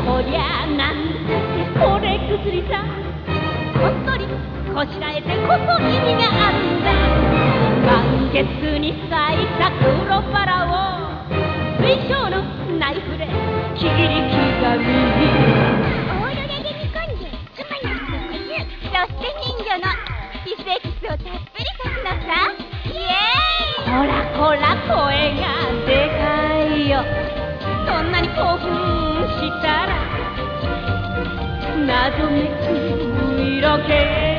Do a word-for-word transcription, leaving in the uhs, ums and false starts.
こりゃなんてこれ薬さ。こっそりこしらえてこそ意味があるんだ。満月に咲いた黒バラを水晶のナイフで切り刻み、 オーロラで煮込んで妻の人こす、そして人魚のピセックスをたっぷり刺すのさ。イエーイ。 ほらほら声がでかいよ。そんなに興奮したら謎めく色気